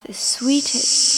The sweetest.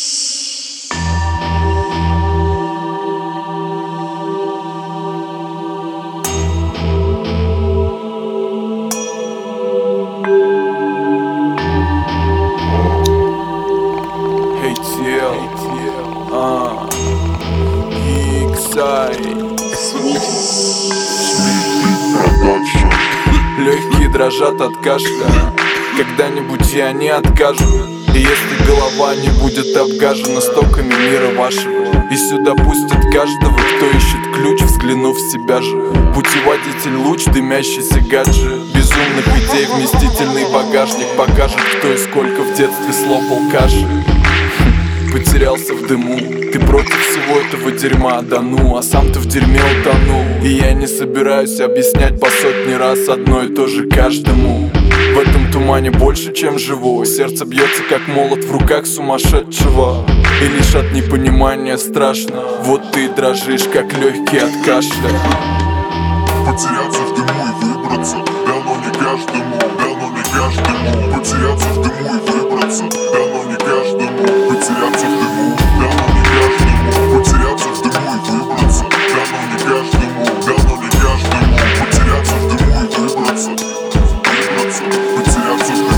Легкие дрожат от кашля, когда-нибудь и они откажут. И если голова не будет обгажена стоками мира вашего, и сюда пустят каждого, кто ищет ключ, взглянув в себя же. Путеводитель луч, дымящийся гаджет безумных идей, вместительный багажник покажет, кто и сколько в детстве слопал каши. Потерялся в дыму, ты против всего этого дерьма, да ну, а сам ты в дерьме утонул. И я не собираюсь объяснять по сотни раз одно и то же каждому. В этом тумане больше, чем живу. Сердце бьется, как молот в руках сумасшедшего, и лишь от непонимания страшно. Вот ты дрожишь, как легкий от кашля. Потеряться в дыму и выбраться дано не каждому, дано не каждому. Потеряться в дыму и выбраться дано не каждому. Потеряться в дыму дано не каждому. Потеряться в дыму и выбраться дано не каждому, дано не каждому. Потеряться в дыму и выбраться, потеряться в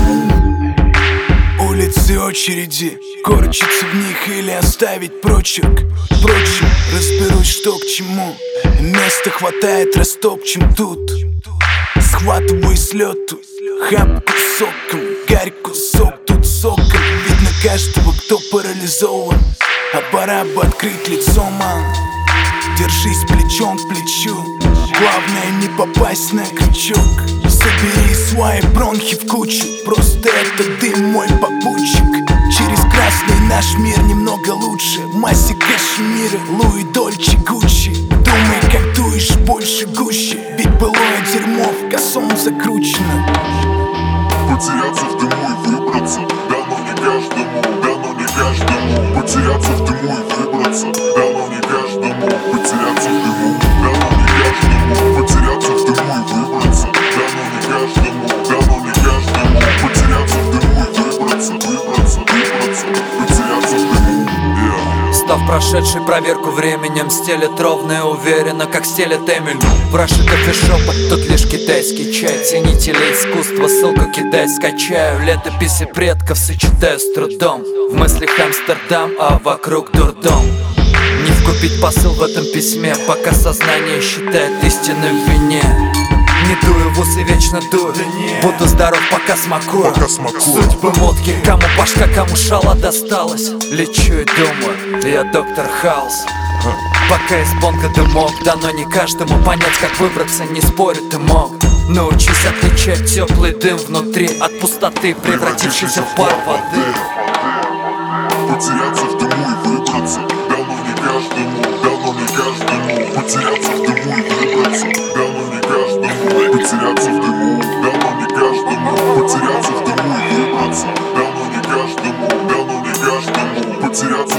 дыму. Улицы очереди, корчиться в них или оставить прочерк. Впрочем, разберусь, что к чему. Места хватает, растопчем тут. Схватываю с лету хапку соком, гарьку сок тут соком. Видно каждого, кто парализован, а пора бы открыть лицо, ман. Держись плечом к плечу, главное не попасть на крючок. Собери свои бронхи в кучу, просто это дым мой попутчик. Через красный наш мир немного лучше. Масси Кашемира, Луи Дольче Гуччи. Думай, как дуешь, больше гуще, ведь былое дерьмо в косом закручено. Потеряться в дыму и выбраться дано не каждому, дано не каждому. Потеряться в дыму и выбраться дано не каждому. Потеряться в дыму дано не каждому. Потеряться в дыму и выбраться дано не каждому, дано не каждому. Потеряться в дыму и выбраться, выбраться, потеряться в дыму. Став прошедший проверку временем, стелет ровно и уверенно, как стелет Эмиль. Ваши кофешопы, тут лишь китайский чай. Ценители искусства, ссылку кидай, скачаю. Летописи предков сочетаю с трудом. В мыслях Амстердам, а вокруг дурдом. Не вкупить посыл в этом письме, пока сознание считает истину в вине. Не дую в усы, вечно дую. Буду здоров, пока смакую. Судьбы мутки, кому башка, кому шала досталась. Лечу и думаю, я доктор Хаус. Пока из бонга дымок, дано не каждому понять, как выбраться, не спорю, ты мог. Научись отличать теплый дым внутри от пустоты, превратившейся в пар воды. Потеряться в дыму и выбраться дано не каждому, дано не каждому. Потеряться в дыму и выбраться дано не каждому. Потеряться в дыму дано не каждому. Потеряться в дыму и выбраться дано не каждому, дано не каждому. Потеряться